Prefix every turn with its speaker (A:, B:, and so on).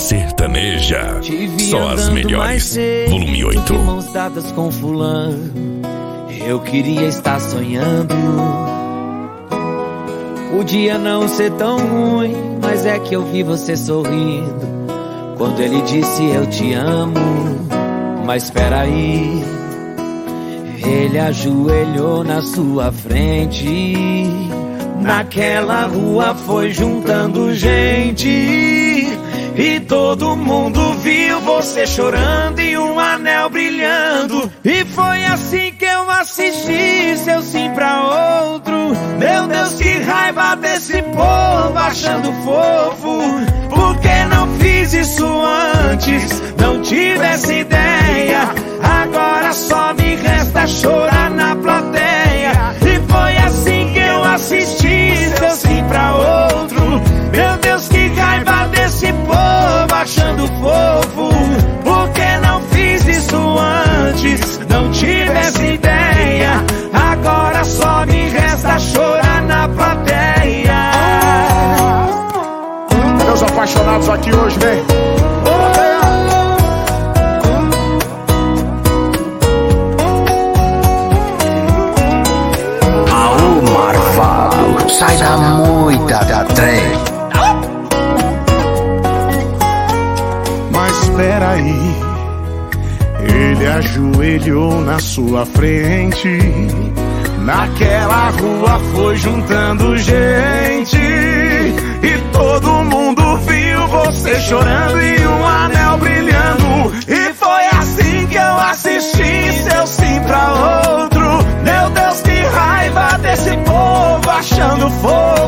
A: Sertaneja. Só as melhores. Volume 8.
B: Mãos dadas com fulano, eu queria estar sonhando. Podia não ser tão ruim, mas é que eu vi você sorrindo quando ele disse eu te amo. Mas espera aí, ele ajoelhou na sua frente. Naquela rua foi juntando gente e todo mundo viu você chorando e um anel brilhando. E foi assim que eu assisti seu sim pra outro. Meu Deus, que raiva desse povo achando fofo. Por que não fiz isso antes? Não tivesse ideia. Agora só me resta chorar na plateia. E foi assim que eu assisti seu sim pra outro. Meu Deus, que raiva desse povo achando fofo. Por que não fiz isso antes? Não tivesse ideia. Agora só me resta chorar na plateia.
C: Cadê os apaixonados aqui hoje, né?
D: Aô, marvado, sai da moita da trem.
C: Mas espera aí, ele ajoelhou na sua frente. Naquela rua foi juntando gente e todo mundo viu você chorando e um anel brilhando. E foi assim que eu assisti seu sim pra outro. Meu Deus, que raiva desse povo achando fofo.